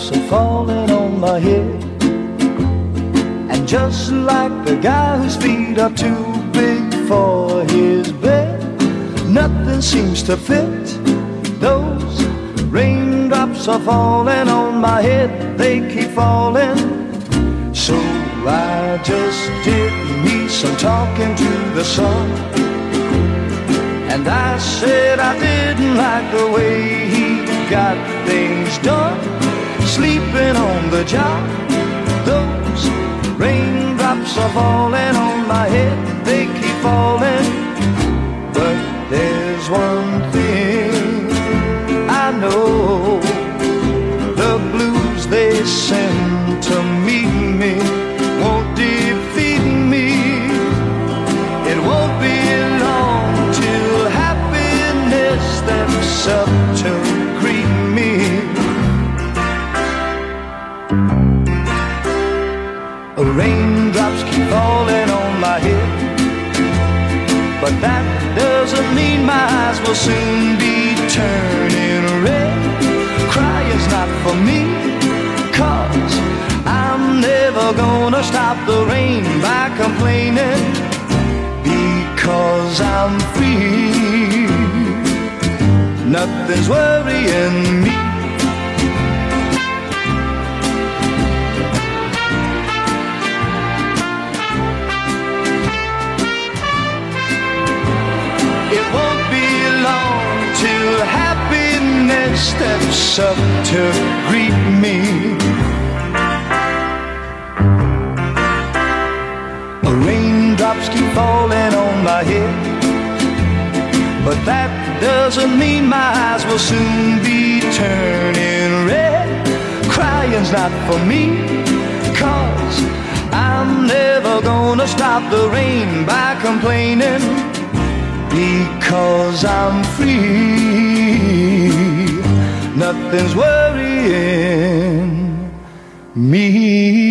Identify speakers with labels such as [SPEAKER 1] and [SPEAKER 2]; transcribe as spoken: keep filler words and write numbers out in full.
[SPEAKER 1] raindrops are falling on my head. And just like the guy whose feet are too big for his bed, nothing seems to fit. Those raindrops are falling on my head, they keep falling. So I just did me some talking to the sun, and I said I didn't like the way he got things done, sleeping on the job. Those raindrops are falling on my head, they keep falling. But there's one thing I know, the blues they send to meet me won't defeat me. It won't be long till happiness steps up to greet me. Raindrops keep falling on my head, but that doesn't mean my eyes will soon be turning red. Crying's not for me, 'cause I'm never gonna stop the rain by complaining, because I'm free. Nothing's worrying me. It won't be long till happiness steps up to greet me. Raindrops keep falling on my head, but that doesn't mean my eyes will soon be turning red. Crying's not for me, 'cause I'm never gonna stop the rain by complaining, because I'm free. Nothing's worrying me.